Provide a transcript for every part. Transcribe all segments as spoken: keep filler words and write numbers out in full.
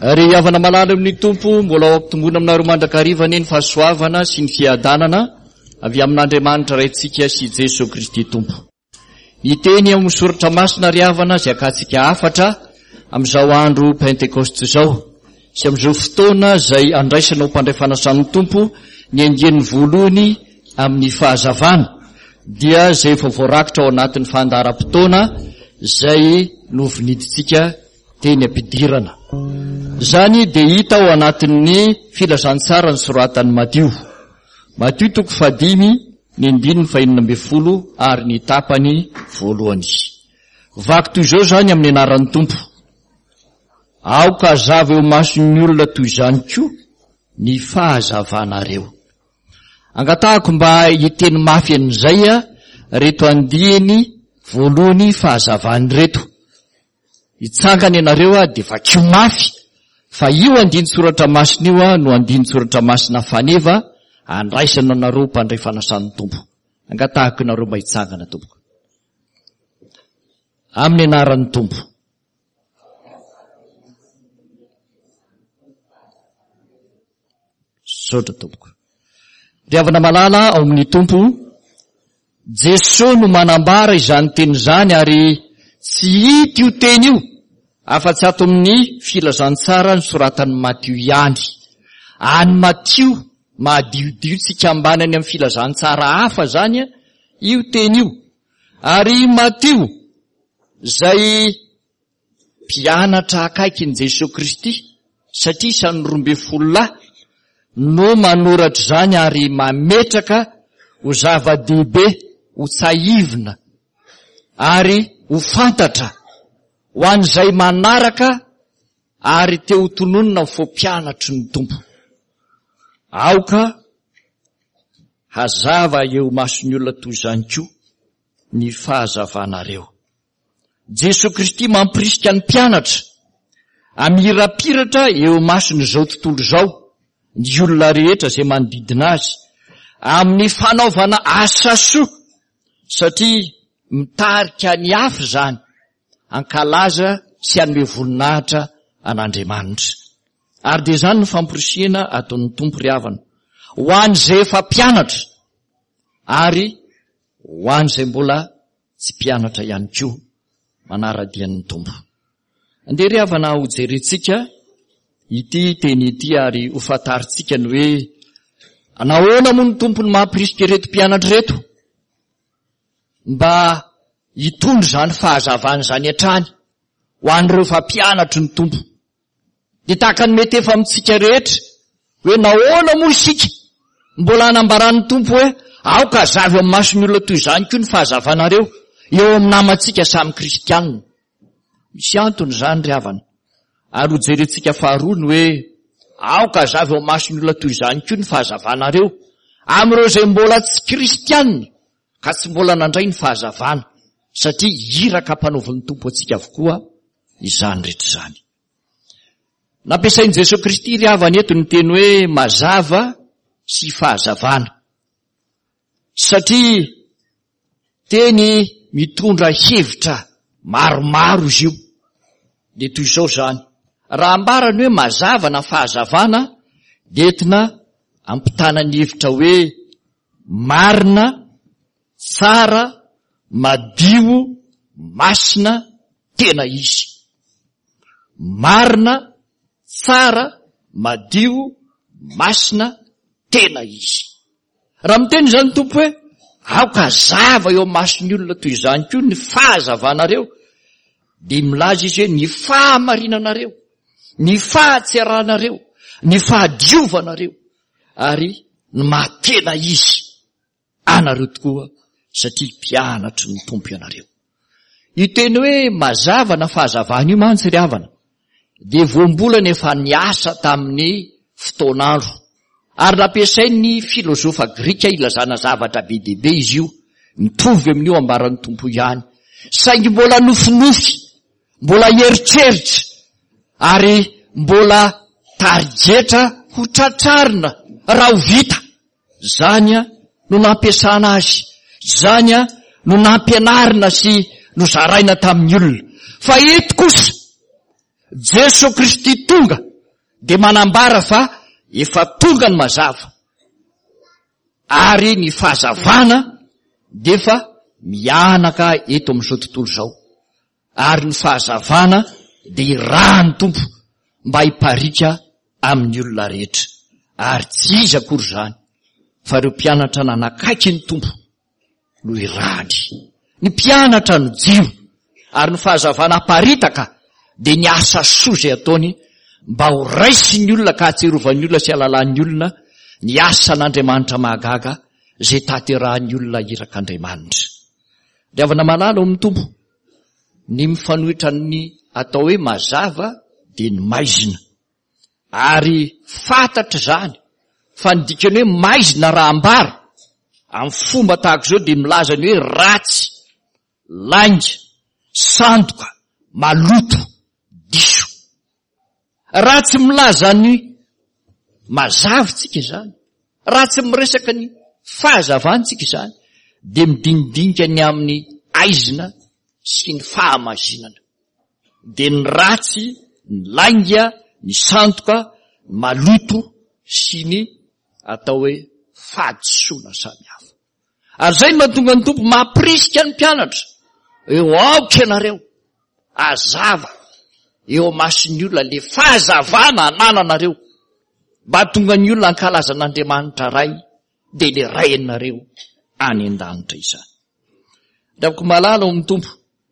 Ary havana malala amin'ny tompo mbola ao ampitomboana aminareo mandrakariva ane ny fahasoavana sy ny fiadanana avy amin'Andriamanitra raintsika sy Jesosy Kristy tompo. Ny teny amin'ny soratra masina ry havana izay akatsika afatra amin'izao andro Pentekoste izao sy amin'izao fotoana izay andraisana ho mpandray fanasan'ny tompo ny angen'ny voalohany amin'ny fahazavana dia izay efa voarakitra ao anatin'ny fandaharam-potoana izay noviniditsika teny ampidirana. Zany dia hita ao anatin'ny filazantsara ny soratan'ny Matio. Matio toko fadimy ny andininy fahinana amby folo ary ny tapany voalohany. Vaky toy izao zany amin'ny anaran'ny tompo. Aoka hazava eo mason'ny olona toy izany koa ny fahazavanareo. Angatahako mba hiteny mafy an'izay reto andihany voalohany fahazavany reto. Hitsangany ianareo dia vakio mafy fa io andiny soratra masina io no andiny soratra masina faneva andraisana anareo mpandray fanasan'ny tompo. Angatahako ianareo mba hitsangana tompoko. Amin'ny anaran'ny tompo. Sotra tompoko. Riavana malala ao amin'ny tompo, Jesosy no manambara izany teny izany ary tsy hita io teny io afa-tsy ato amin'ny filazantsara ny soratan'ny Matio ihany. Any Matio mahadiodio tsika ambany any amin'ny filazantsara hafa zany io teny io. Ary Matio izay mpianatra akaikin'i Jesosy Kristy satria isany roa amby folo lahy no manoratra zany ary mametraka ho zava-dehibe ho tsahivina ary ho fantatra ho an'izay manaraka ary teo tononona ho mpianatry ny tompo. Aoka hazava eo mason'ny olona toy izany koa ny fahazavanareo. Jesosy Kristy mampirisika ny mpianatra amirapiratra eo masony izao tontolo izao ny olona rehetra izay manodidina azy amin'ny fanaovana asa soa satria mitarika ny hafa zany ankalaza sy anome voninahitra an'Andriamanitra. Ary dia zany ny famporisiana ataon'ny tompo ry havana ho an'izay efa mpianatra ary ho an'izay mbola tsy mpianatra ihany koa manara-dian'ny tompo. Andeha ry havana ho jerentsika ity teny ity ary ho fantaritsika ny hoe anahoana moa ny tompo ny mampirisika ireto mpianatra reto mba hitondro zany fahazavana zany hatrany ho an'ireo fa mpianatry ny tompo. Dia tahaka ny mety efa amintsika rehetra hoe nahoana moa isika mbola hanambaran'ny tompo hoe aoka hazava eo amin'ny mason'ny olona toy izany koa ny fahazavanareo eo amin'ny namantsika samy kristianina. Misy antony zany ry havana. Ary ho jerentsika faharoa ny hoe aoka hazava eo amin'ny mason'ny olona toy izany koa ny fahazavanareo amin'ireo izay mbola tsy kristianina ka tsy mbola nandray ny fahazavana satria hiraka mpanaovan'ny tompo antsika avokoa izany rehetra izany. Nampiasain'i Jesosy Kristy ry havana eto ny teny hoe mazava sy fahazavana satria teny mitondra hevitra maromaro izy io. Dia toy izao zany, raha ambarany hoe mazava na fahazavana dia entina ampitana ny hevitra hoe marina, tsara, madio, masina, tena izy. Marina, tsara, madio, masina, tena izy. Raha miteny zany tompo hoe aoka hazava eo mason'ny olona toy izany koa ny fahazavanareo dia milaza izy hoe ny fahamarinanareo, ny fahatsiaranareo, ny fahadiovanareo ary ny mahatena izy anareo tokoa satria mpianatry ny tompo ianareo. Io teny hoe mazava na fahazavana io mantsy ry havana dia voambolana efa niasa tamin'ny fotoan'andro ary nampiasain'ny filozofa grika ilazana zavatra be dia be izy io mitovy amin'io ambaran'ny tompo ihany saingy mbola nofinofy, mbola eritreritra ary mbola tarigetra ho tratrarina raha ho vita. Zany no nampiasana azy, zany no nampianarina sy nozaraina tamin'ny olona. Fa eto kosa Jesosy Kristy tonga de manambara fa efa tonga ny mazava, ary ny fahazavana de fa mianaka eto amin'izao tontolo zao, ary ny fahazavana de irahany tompo mba hiparika amin'ny olona rehetra, ary tsy izy akory zany fa ireo mpianatra nanakaiky ny tompo no irahany, ny mpianatra no jiro, ary ny fahazavana aparitaka de ny asa soa zay ataony mba ho raisy ny olona ka hatserovany olona sy alalan'ny olona ny asa n'Andriamanitra mahagaga zay taterahan'ny olona irak'Andriamanitra. Riavana malala ao amin'ny tompo, ny mifanohitra ny atao hoe mazava de ny maizina, ary fantatra zany fa ny dikany hoe maizina raha ambara amin'ny fomba tahaka zao de milaza ny hoe ratsy, lainga, sandoka, maloto, diso. Ratsy milaza ny mazavitsika zany, ratsy miresaka ny fahazavantsika zany, de midinidinika ny amin'ny aizina sy ny fahamazinana. De ny ratsy, ny lainga, ny sandoka, ny maloto sy ny atao hoe fahadisoana samy hafa. Ary zay no mahatonga ny tompo mampirisika ny mpianatra, eo aoka ianareo, azava eo mason'ny olona le fahazavana anananareo, mba tonga ny olona ankalaza n'Andriamanitra ray de le ray anareo any an-danitra izany. Davako malala ao amin'ny tompo,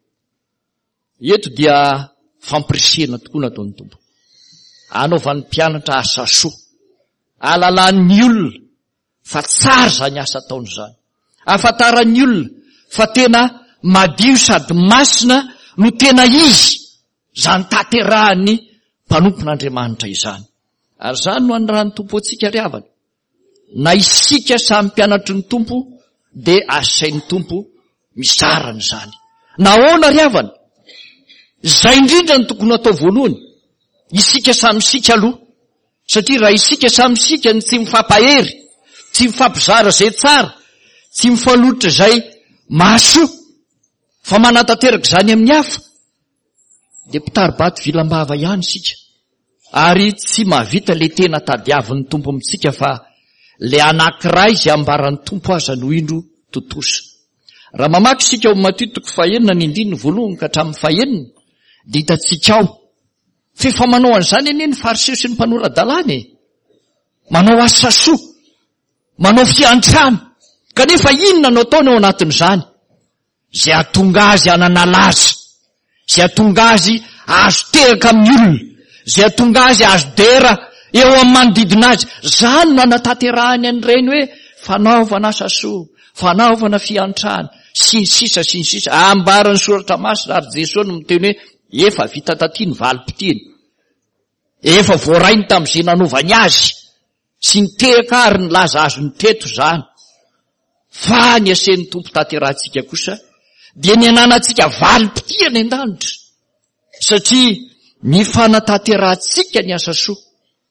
eto dia fampirisena tokoa nataon'ny tompo, anaovan'ny mpianatra asa soa, alalan'ny olona fa tsara zany asa ataony zany, afantaran'ny olona fa tena madio sady masina no tena izy zany taterahan'ny mpanompon'Andriamanitra izany. Ary zany no andrahan'ny tompo atsika riavana, na isika samy mpianatry ny tompo de asain'ny tompo mizarany zany. Nahoana riavana? Zay indrindra ny tokony atao voalohany, isika samy sika aloha, satria raha isika samy sika ny tsy mifampahery, tsy mifampizara zay tsara, tsy mifanohitra zay maso, fa manatateraka zany amin'ny hafa, de mpitaribato vilam-bava ihany sika, ary tsy mahavita le tena tadiavin'ny tompo amitsika fa le anankiray zay ambaran'ny tompo aza no indro totosa. Raha mamaky sika ao Matitoko fahenina ny indiny voalohany ka hatramin'ny fahenina, de hitatsika ao fefa manao an'izany anie ny fariseo sy ny mpanorandalana, manao asa soa, manao fiantrano, kanefa inona no ataony ao anatin'izany? Zay atonga azy hanana laza, zay atonga azy azo teraka amin'ny olona, zay atonga azy azo dera eo amin'ny manodidina azy. Zany no anatanterahany an'ireny hoe fanaovana asa soa, fanaovana fiantrano, sy ny sisa sy ny sisa. Ambarany soratra masina ary Jesosy no miteny hoe efa vita taty ny valim-pitiny, efa voarainy tamin'izay nanovany azy, sy ny teraka ary ny laza azo ny teto zany. Fa ny asen'ny tompo taterahantsika kosa dia ny ananantsika valim-pitiny an-danitra, satria ny fanatanterahantsika ny asa soa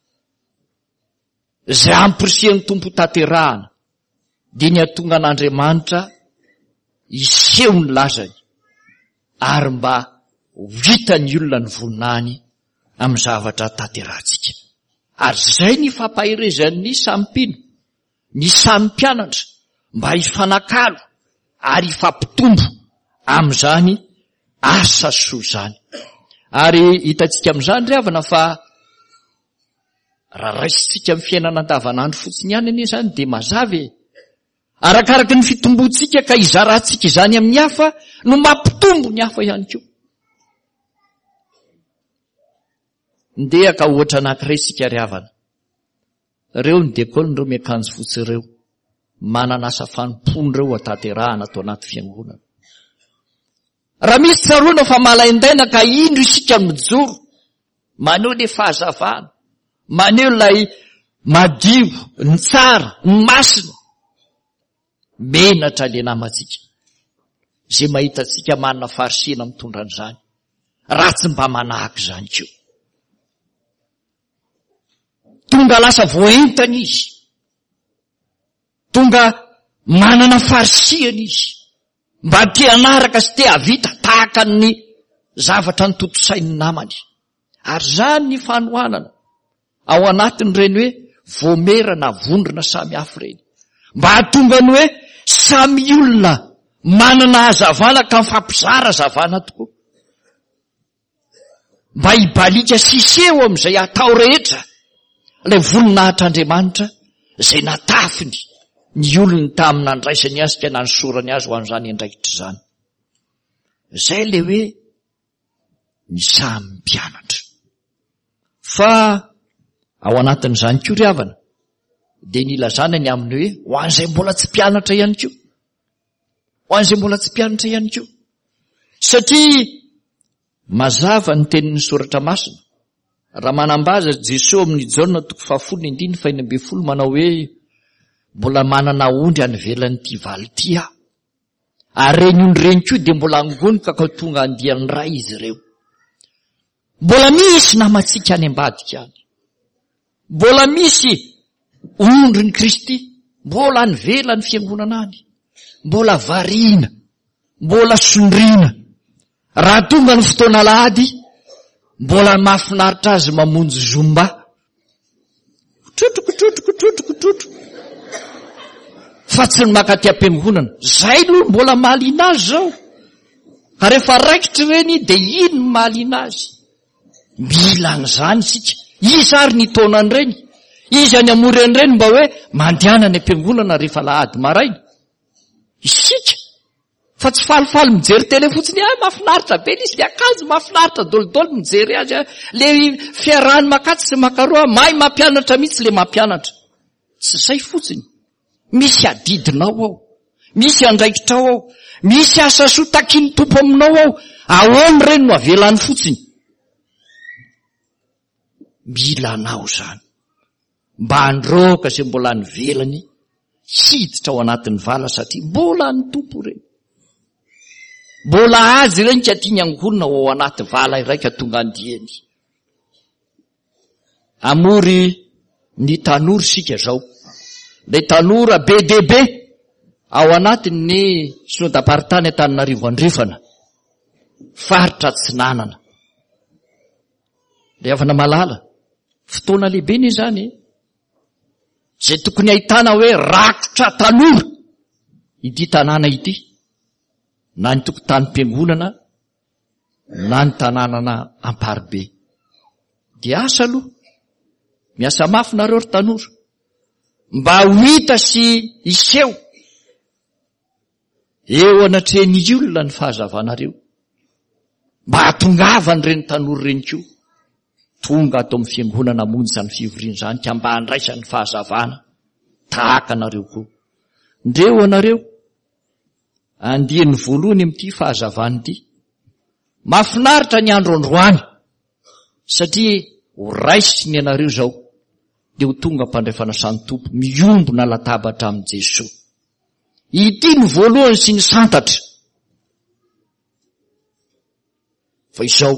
zay ampirisehan'ny tompo tanterahana, dia ny atonga an'Andriamanitra iseho ny lazany, ary mba vitany olona ny voninany amin'ny zavatra tanterahantsika. Ary zay ny fampaherezan'ny sampino, ny samy mpianatra, mba hifanakalo ary hifampitombo amin'izany asa soa zany. Ary hitatsika amin'izany riavana fa raha raisitsika amin'ny fiainana andavanandro fotsiny ihany anie zany de mazava, arakaraky ny fitombontsika ka hizarantsika izany amin'ny hafa no mampitombo ny hafa ihany koa. Ndeha ka ohatra anankiray sika riavana, reo ny dekôly reo miakanjo fotsy reo, manana asa fanompony reo atanterahana atao anaty fiangonana. Raha misy tsaroana fa malaindaina ka indro isika mijoro, maneho le fahazavana, maneho lay madio, ny tsara, ny masina, menatra le namatsika zay mahita tsika manana farisena mitondra an'izany, ratsy mba manahaka zany keo. Tonga lasa voentana izy, tonga manana farisehana izy, mba te anaraka sy te havita tahaka ny zavatra ny totosain'ny namany. Ary zany ny fanohanana, ao anatiny reny hoe vomerana vondrona samy hafa reny, mba hatonga ny hoe samy olona manana hazavana ka mifampizara hazavana tokoa, mba hibalika siseho am'izay atao rehetra ilay voninahitran'Andriamanitra izay natafiny ny olony tamina andraisany azy ka nansorany azy ho an'izany andraikitra izany. Izay le hoe ny samy mpianatra. Fa ao anatin'izany koa ry havana, dia ny ilazana ny aminy hoe ho an'izay mbola tsy mpianatra ihany koa, ho an'izay mbola tsy mpianatra ihany koa. Satria mazava ny tenin'ny soratra masina, raha manambaza Jesosy amin'ny Jaona toko fahafolo ny andiny faha enina ambin'ny folo manao hoe mbola manana ondry anivelan'ity valy ity aho, ary reny ondry reny koa dia mbola angonika ka tonga andiany ray izy ireo. Mbola misy namatsika any ambadika any, mbola misy ondry ny Kristy, mbola anivela ny fiangonana any, mbola variana, mbola sondriana. Raha tonga ny fotoana alahady, mbola mahafinaritra azy mamonjy zomba, trotro trotro trotro trotro, fa tsy ny makaty am-piangonana. Zay aloha mbola mahaliana azy zao. Ka rehefa raikitra reny dia ino mahaliana azy? Mila an'izany sika. Izy ary ny taonany reny, izy any amoreny reny mba hoe mandehana ny am-piangonana rehefa lahady maraina. Isika fa tsy falifaly mijery tele fotsiny, ah mahafinaritra be izy miakanjo mahafinaritra dolidolo mijery azy, le fiarahany makatsy sy makaroa mahay mampianatra mihitsy le mampianatra. Tsy zay fotsiny. Misy adidinao ao, misy andraikitrao ao, misy asa soa takin'ny tompo aminao ao, ahoana reny no avelany fotsiny. Mila anao zany mba androka izay mbola nivelany hiditra ao anatin'ny vala, satria mbola ny tompo reny, mbola azy reny ka tiany angonina ao anaty vala iray ka tonga andiany. Amory ny tanora sika zao, le tanora be dia be ao anatin'ny synodam-paritany Antananarivo Andrefana, faritra Atsinanana. Le avana malala fotoana lehibe ny zany, zay tokony ahitana hoe rakotra tanora ity tanàna ity, na ny tokotany-piangonana na ny tanànana Amparibe. Dia asa aloha, miasa mafy nareo ry tanora, mba ho hita sy iseho eo anatrehany olona ny fahazavanareo, mba hatongavany reny tanora reny koa tonga ato amin'ny fiangonana monjy izany fivoriana izany, ka mba handraisany fahazavana tahaka anareo koa. Ndreo anareo andiany voalohany amin'ity fahazavana ity, mahafinaritra ny andro androany, satria ho raisiny anareo zao dia ho tonga mpandray fanasany tompo miombona latabatra amin' Jesosy. Ity ny voalohany sy ny santatra. Fa izao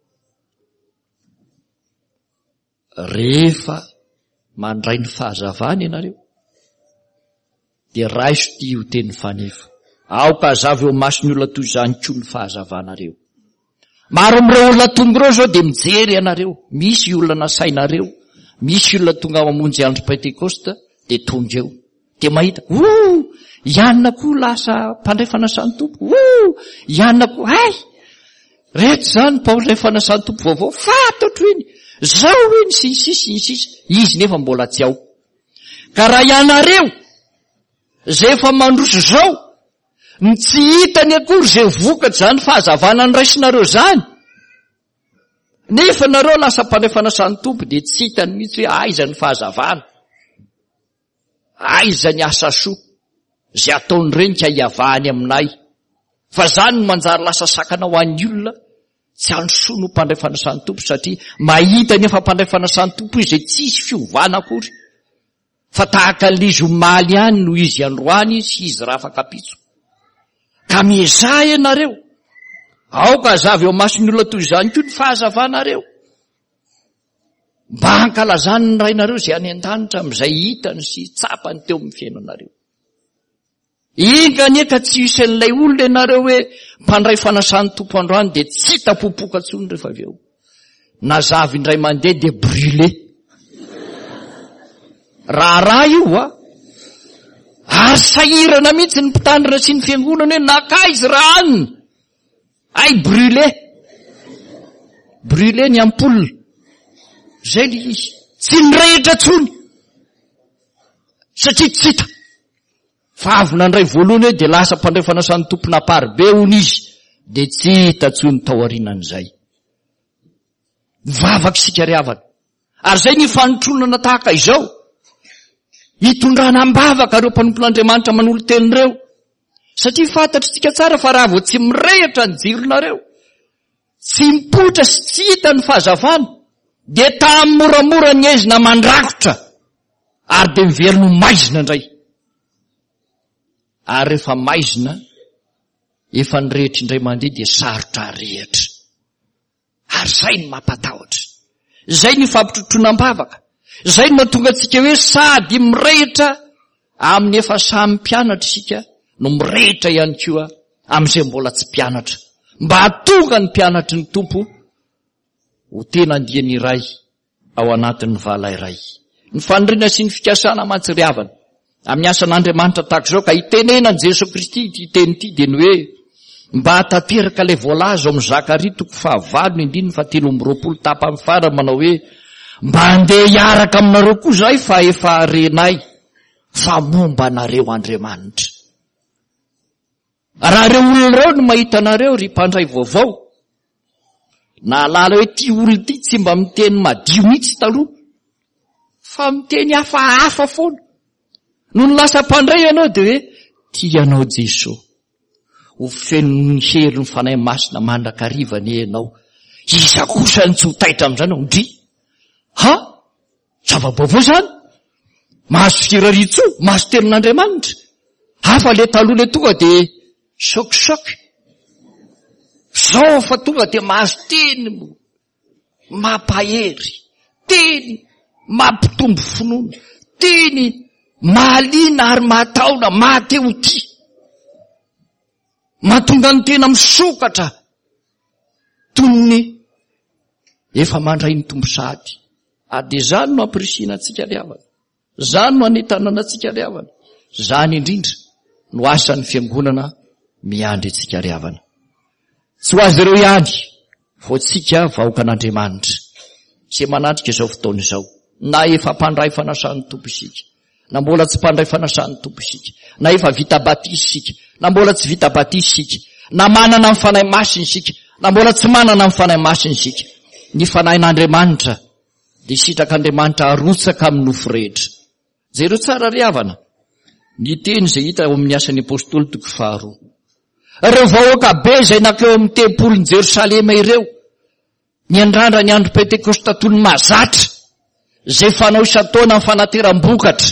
rehefa mandray ny fahazavana ianareo dia raiso ty ho teny fanefa, aoka azavy eo masony olona toy izany koa ny fahazavanareo. Maro amin'ireo olona tonga ireo zao dia mijery ianareo, misy olona nasainareo, misy olona tonga mamonjy andro Pentekosta dia tonga eo dia mahita, o ianona koa lasa mpandray fanasany tompo, o ianona koa, ay rehetra zany mpandray fanasany tompo vaovao, fantatro iny zao iny sy insisy insisy, izy nefa mbola tsy ao. Ka raha ianareo zay efa mandroso zao ny tsy hitany akory zay vokatra zany fahazavana ny raisinareo zany, nefa nareo lasa mpandray fanasany tompo dia tsy hitany mihitsy hoe aiza ny fahazavana, aiza ny asa soa zay ataony reny ka hiavahany aminay. Fa zany no manjary lasa sakana ho an'ny olona tsy androsoa no mpandray fanasany tompo, satria mahita nefa mpandray fanasany tompo izy zay tsisy fiovana akory, fa tahaka an'izy omaly ihany no izy androany sy izy raha afakapitso. Ka miezah ianareo, aoka azavy eo masony olona toy izany koa ny fahazavanareo, mba hankalazany ny rainareo zay any an-danitra amin'izay hitany sy tsapany teo amin'ny fiainanareo. Inga neka tsy hisy an'ilay olona ianareo hoe mpandray fanasany tompo androany dia tsy tapopoka tsony rehefa avy eo. Nazavy indray mandeha dia brûlé. raharaha io a ary sahirana mihitsy ny mpitandrina sy ny fiangonana hoe nakaizy raha anina ay brûlé brûlé ny ampoule zay ny izy tsy nirehitra tsony satria tsy hita fa avy nandray voalohany hoe de lasa mpandray fanasany tompona aparibe hony izy de tsy hita tsony tao arinan'izay vavaky sika riavana ary zay ny fanotronana tahaka izao hitondrana ambavaka reo mpanompon'Andriamanitra manolo tenireo satria fantatry tsika tsara fa raha vao tsy mirehitra ny jironareo tsy mipotra sy tsy hita ny fahazavana de tamin'ny moramora ny ezina mandrakotra ary de miverino maizina indray ary rehefa maizina efa nyrehetra indray mandeha de sarotra rehatra ary zay ny mampatahotra zay ny fampitrotroanam-bavaka zay ny mahatonga antsika hoe sady mirehitra amin'ny efa samy mpianatra isika no mirehitra ihany koa amin'izay mbola tsy mpianatra mba hatonga ny mpianatry ny tompo ho tena andiany iray ao anatin'ny vala iray ny faniriana sy ny fikasana mantsiryavana amin'ny asan'Andriamanitra tahaka izao ka hitenenany Jesosy Kristy ity teny ity de ny hoe mba hatateraka ilay voalaza ao amin'ny Zakaria toko fahavalo ny indriny fa telo amby roapolo tapa amin'ny farany manao hoe mba handeha hiaraka aminareo koa zay fa efa renay fa momba anareo Andriamanitra raha reo olona reo no mahita anareo ry mpandray vaovao na alala hoe ty olona ty tsy mba miteny madio mihitsy taloha fa miteny hafahafa foana no ny lasa mpandray ianao de hoe ty ianao Jesosy ho fenony hery ny fanahy masina mandrakarivany ianao iza kosa ny tsy ho taitra amin'izany ao ndry ha zava-baovao zany mahazo firaritso mahazo tenin'Andriamanitra hafa le taloha le tonga de sokisoky zao fa tonga de mahazo teny mampahery teny mampitombo finoana teny mahaliana ary mahataona mahateo ty mahatonga ny tena misokatra tony efa mandray ny tombo sady ary de zany no ampirisiana antsika riavana zany no anetanana antsika riavana zany indrindra no asan'ny fiangonana miandry antsika riavana tsy ho azy ireo ihany vo tsika vahoakan'Andriamanitra sy manatrika izao fotoana izao na efa mpandray fanasan'ny tompo isika na mbola tsy mpandray fanasan'ny tompo isika na efa vita batisy isika na mbola tsy vita batisy isika na manana amin'ny fanahy masiny isika na mbola tsy manana amin'ny fanahy masiny isika ny fanahin'Andriamanitra de sitrak'Andriamanitra arotsaka amin'ny nofo rehetra jereo tsara riavana ny teny zay hita ao amin'ny asan'ny apôstôly toko faharoa ireo vahoaka be zay nakeo amin'ny tempolin'i Jerosalema ireo ny andrandra ny andro pentekosta toy ny mahazatra zay fanao isataona amin'ny fanateram-bokatra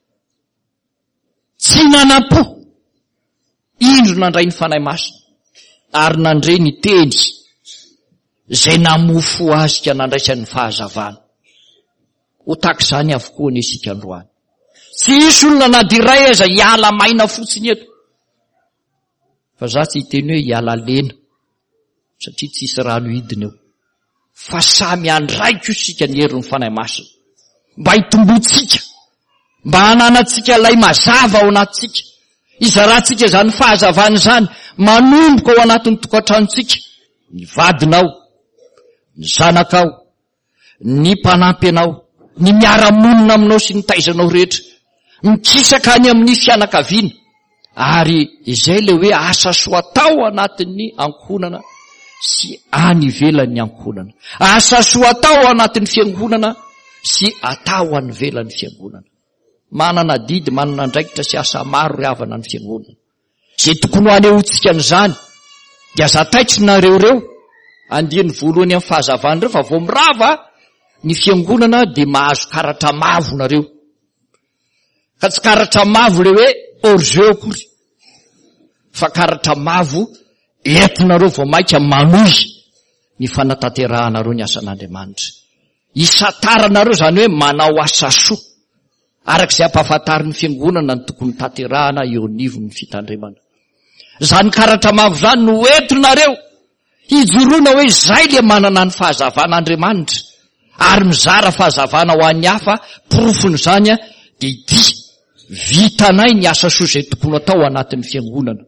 tsy nanam-po indro nandray ny fanahy masina ary nandre ny teny zay namofo azy ka nandraisan'ny fahazavana ho takizany avokoa ny isika androany tsy isy olona nadiray aza hiala maina fotsiny eto fa za tsy hiteny hoe hiala lena satria tsy isy rano hidiny eo fa samy andraiko sika ny herin'ny fanahy masina mba hitombotsika mba hananatsika lay mazava ao anatsika izaratsika zany fahazavana zany manomboka ao anatin'ny tokantranontsika ny vadinao ny zanakao ny mpanampy anao ny miara-monina aminao sy ny taizanao rehetra mikisaka any amin'ny fianakaviana ary izay le hoe asa soa atao anatin'ny ankohonana sy any ivelan'ny ankohonana asa soa atao anatin'ny fiangonana sy atao any velan'ny fiangonana manana didy manana ndraikitra sy asa maro riavana ny fiangonana zay tokony ho anehotsika an'izany dia aza taitry nareo reo andiany voalohany amin'ny fahazavana reo fa vao mirava ny fiangonana de mahazo karatra mavo nareo ka tsy karatra mavo le hoe orgeo kory fa karatra mavo entinareo vao maika manohy ny fanataterahanareo ny asan'Andriamanitra isataranareo zany hoe manao asa soa arak'izay ampahafantarin'ny fiangonana ny tokony taterahana eo anivon'ny fitandremana zany karatra mavo zany no entinareo hijoroana hoe zay le manana ny fahazavan'Andriamanitra ary mizara fahazavana ho an'ny hafa porofony zany de ity vitanay ny asa soa zay tokony atao anatin'ny fiangonana.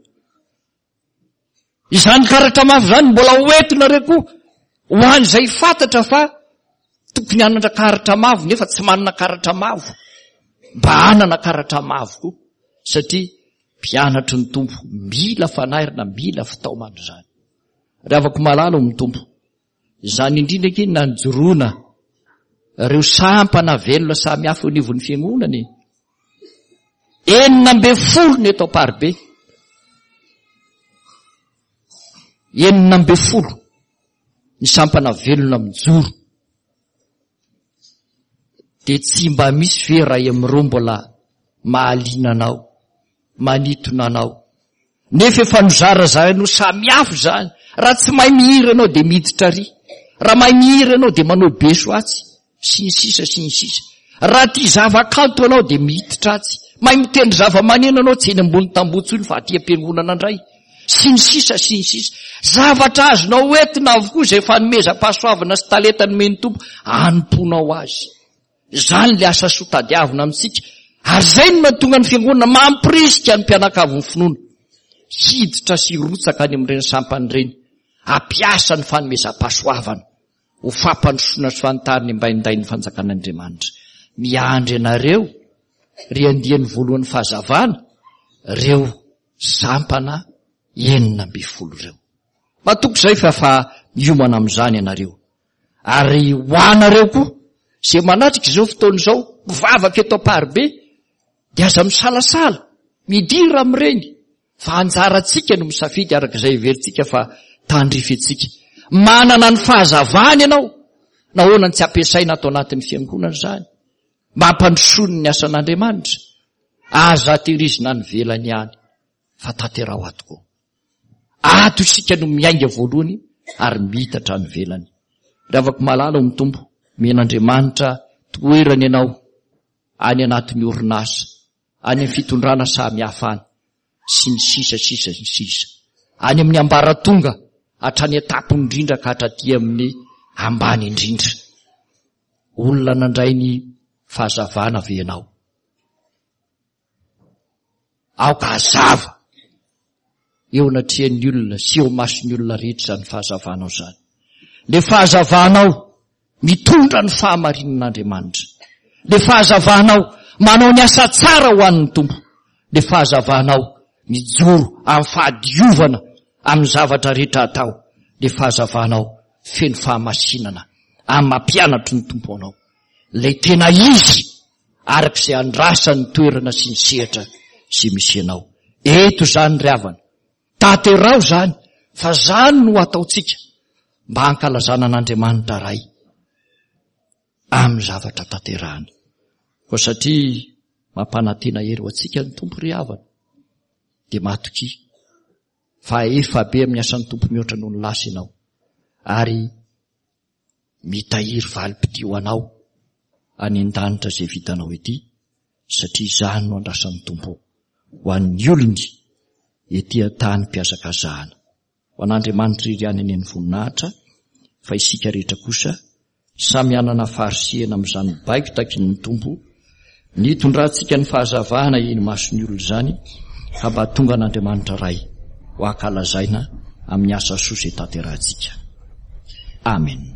Izany karatra mavo zany mbola hoentina reko ho an'izay fantatra fa tokony hanana karatra mavo nefa tsy manana karatra mavo, mba hanana karatra mavo koa, satria mpianatry ny tompo mila fanairina, mila fitaomana zany. Raha avako malala amin'ny tompo izany indrindra kiny na njoroana reo sampana velona samy hafa eo nivon'ny fiangonany, enina ambe folo ny eto Aparibe, enina ambe folo ny sampana velona mijoro, de tsy mba misy ve ray am'ireo mbola mahaliana anao, manitona anao. Nefa efa nozara zany no samy hafa zany. Raha tsy mahay mihira anao de miditra ry, raha mahay mihira anao de manao beso atsy, sy ny sisa sy ny sisa. Raha ty zava-kanto anao de miditra atsy, mahay mitendry zava-maneno anao tsy eny ambony tambotsony fa aty am-piangonana indray, sy ny sisa sy ny sisa. Zavatra azonao entina avokoa zay fanomezam-pahasoavana sy talenta nomeny tompo, anomponao azy. Zany le asa soa tadiavina amitsika. Ary zay no mahatonga ny fiangonana mampirisika ny mpianakavy ny finoana, hiditra sy rotsaka any amin'ireny sampany ireny, ampiasa ny fanomezam-pahasoavana ho fampandrosoana sy fantariny ambainday ny fanjakan'Andriamanitra. Miandry anareo ry andiany voalohan'ny fahazavana, reo sampana enina amby folo reo. Matoko zay fa fa miomana am'izany anareo. Ary ho anareo koa zay manatrika izao fotoana izao mivavaka eto Aparibe, de aza misalasala, midira am'ireny, fa anjaratsika no misafidy arak'izay veritsika fa tandrifetsika. Manana ny fahazavany ianao, nahoana tsy ampiasaina atao anatin'ny fiangonana zany, mampandrosony ny asan'Andriamanitra. Aza tehirizina ny velany ihany, fa tanterao ato koa. Ato isika no miainga voalohany ary mitatra ny velany. Raha avako malala ao mitompo, men'Andriamanitra toerany ianao any anatin'ny orinasa, any amin'ny fitondrana samy hafa any, sy ny sisa sisa ny sisa, any amin'ny ambaratonga hatrany etapo indrindra ka hatraty amin'ny ambany indrindra. Olona nandray ny fahazavana ve ianao? Aoka hazava eo anatrihan'ny olona sy eo mason'ny olona rehetra zany fahazavanao zany. Le fahazavanao mitondra ny fahamarinan'Andriamanitra, le fahazavanao manao ny asa tsara ho an'ny tompo, le fahazavanao mijoro amin'ny fahadiovana amin'ny zavatra rehetra atao, le fahazavanao feno fahamasinana amin'ny mampianatry ny tompo anao. Le tena izy arak'izay andrasany toerana sy ny sehatra sy misy anao. Eto zany ry havana, tanterao zany, fa zany no ataotsika mba hankalazana an'Andriamanitra ray amin'ny zavatra tanterahana. Ko satria mampanantena hery ho atsika ny tompo ry havana, de matoky fa efa be amin'ny asan'ny tompo mihoatra noho ny lasa ianao, ary mitahiry valim-pidio anao any an-danitra zay vitanao ety, satria zany no andrasan'ny tompo ho an'ny olony ety an-tany mpiazakazahana. Ho an'Andriamanitra iry any any voninahitra, fa isika rehetra kosa samy anana farisihana amin'izany baiko takin'ny tompo, nitondrantsika ny fahazavana eny mason'ny olona zany, ka mba tonga an'Andriamanitra ray ho ankalazaina amin'ny asa soa izay tanterantsika. Amen.